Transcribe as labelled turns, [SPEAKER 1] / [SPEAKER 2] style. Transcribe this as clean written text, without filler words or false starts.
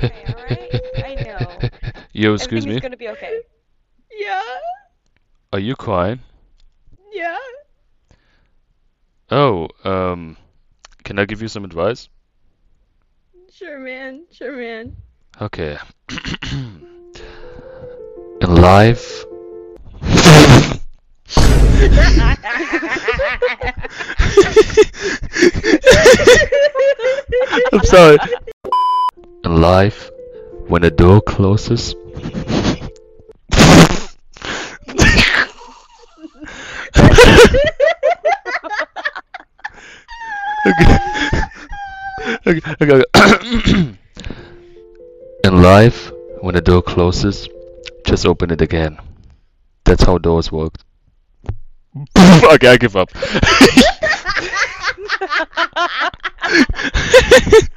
[SPEAKER 1] okay, alright? I know.
[SPEAKER 2] Yo, excuse
[SPEAKER 1] Everything's
[SPEAKER 2] me.
[SPEAKER 1] gonna be okay. Yeah,
[SPEAKER 2] Are you crying?
[SPEAKER 1] yeah.
[SPEAKER 2] Oh, can I give you some advice?
[SPEAKER 1] Sure, man. Sure, man.
[SPEAKER 2] Okay. In life. I'm sorry. In life, when a door closes. Okay. Okay. In life, when a door closes, just open it again. That's how doors work. Okay, I give up.